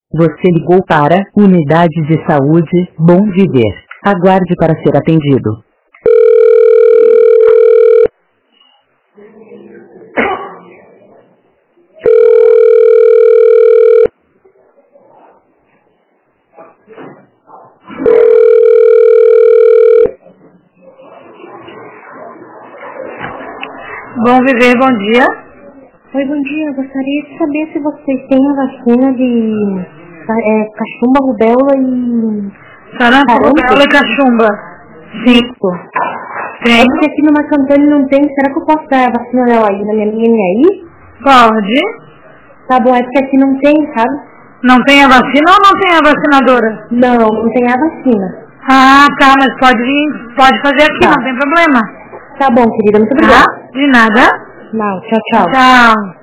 Você ligou para Unidade de Saúde Bom Viver. Aguarde para ser atendido. Bom Viver, bom dia. Oi, bom dia. Eu gostaria de saber se vocês têm a vacina de cachumba, rubéola e... Sarampo, rubéola e cachumba. Sim. Tem. É porque aqui no Marco Antônio não tem. Será que eu posso dar a vacina dela aí na minha linha aí? Pode. Tá bom, é porque aqui não tem, sabe? Não tem a vacina ou não tem a vacinadora? Não tem a vacina. Ah, tá, mas pode vir, pode fazer aqui, Tá. Não tem problema. Tá bom, querida, muito obrigada. Tá? De nada. Não, tchau. Tchau.